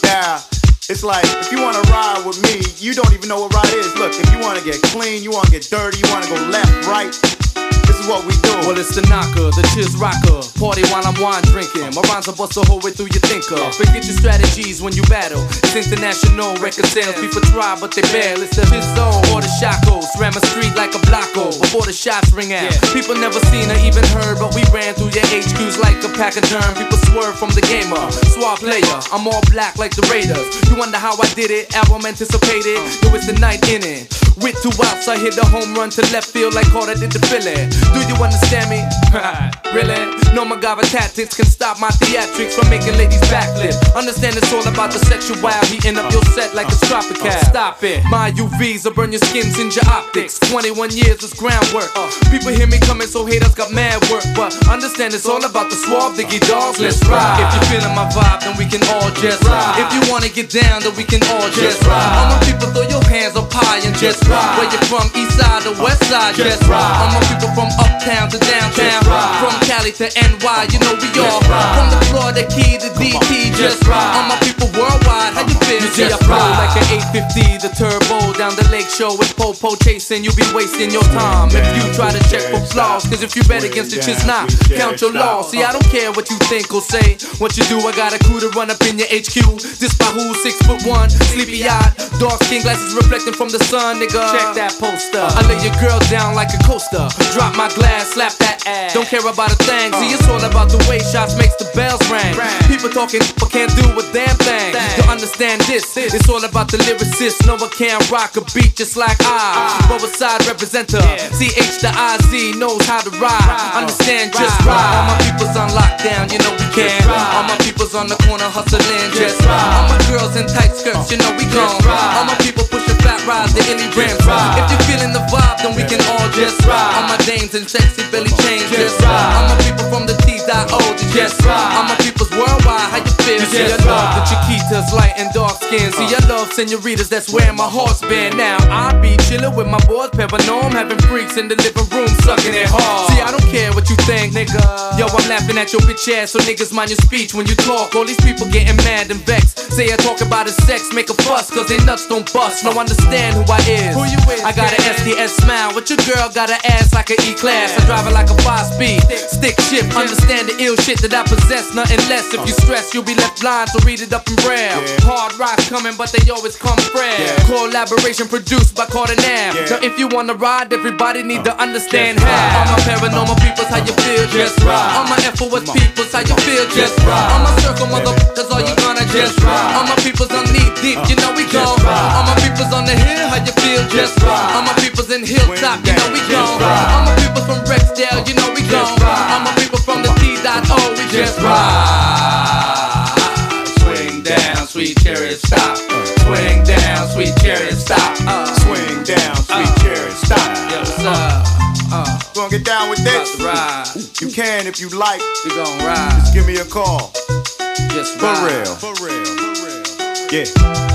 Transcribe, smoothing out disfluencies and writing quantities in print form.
Now, it's like, if you wanna ride with me, you don't even know what ride is. Look, if you wanna get clean, you wanna get dirty, you wanna go left, right, this is what we do. Well, it's the knocker, the chiz rocker. Party while I'm wine drinking. My rhymes will bust a hole right through your thinker. Forget your strategies when you battle. It's international record sales. People try, but they bail. It's the chiz zone or the shackles. Ram a street like a blocko before the shots ring out. People never seen or even heard, but we ran through your HQs like a pack of germ. People swerve from the gamer. Suave player, I'm all black like the Raiders. You wonder how I did it? Album anticipated. Yo, it's the night inning. With 2 outs, I hit the home run to left field like Carter did the Philly. Do you understand me? Really? No MacGyver tactics can stop my theatrics from making ladies backflip. Understand it's all about the sexual, heating up your set like a tropical. Stop it. My UVs will burn your skin, singe your optics. 21 years is groundwork. People hear me coming, so haters got mad work. But understand it's all about the suave, diggy dogs. Let's ride. If you're feeling my vibe, then we can all just ride. If you wanna get down, then we can all just ride. All my people, throw your hands up high and just ride. Where you from, east side or west side, just ride. All my people from uptown to downtown, from Cali to NY, you know we all from the Florida Key to DT, just ride. All my people worldwide, how you feel? You just ride. Like an 850, the turbo down the lake show with Popo chasing, you be wasting your time if you try to check for flaws. Cause if you bet against the chiz, not count your loss. See, I don't care what you think or say, what you do, I got a crew to run up in your HQ. This by who, 6'1", sleepy eyed, dark skin glasses reflecting from the sun, nigga. Check that poster. I lay your girl down like a coaster. Drop my glass, slap that ass. Don't care about a thing. See, it's all about the way shots makes the bells ring. People talking, but can't do a damn thing. You understand this? It's all about the lyricist. No one can rock a beat just like I. Both side representer. CH the IZ knows how to ride. Understand, just ride. All my people's on lockdown, you know we can. All my people's on the corner hustling, just ride. All my girls in tight skirts, you know we gone. All my people pushing fat rides, the illy rims. If you feeling the vibe, then we can all just ride. All my dames in sexy belly chains, just ride. All my people from the T.O. to just ride. All my people's worldwide, how you feel? See, I love the Chiquitas, light and dark skin. See, I love senoritas, that's where my heart's been. Now I be chillin' with my boys, Pepper-Gnome, having freaks in the living room, sucking it hard. See, I don't care what you think, nigga. Yo, I'm laughing at your bitch ass, so niggas mind your speech when you talk. All these people getting mad and vexed. Say I talk about his sex, make a fuss, cause they nuts don't bust. No understand who I is. Who you is? I got an SDS smile, with your girl got an ass like an E-class. I drive it like a 5-speed, stick shift. Understand the ill shit that I possess, nothing less. If you stress, you'll be left blind, so read it up in braille. Hard rocks coming, but they always come fresh. Collaboration produced by Carter Nav. Now if you wanna ride, everybody need to understand how. All my paranormal peoples, how you feel? Just ride. All my FOS peoples, how you feel? Just ride. All my circle motherfuckers, all you gonna just ride. All my peoples on knee deep, you know we gone. All my peoples on the hill, how you feel? Just ride. All my peoples in Hilltop, you know we gone. All my peoples from Rexdale, you know we gone. All my people from the T.O. we just ride. Swing down, sweet chariot, stop. Swing down, sweet chariot, stop. Swing down, sweet chariot, stop. Yeah, what's up? Gonna get down with this? Ride. You can if you like. We gon' ride. Just give me a call. Just For ride. real. For real. For real. Yeah.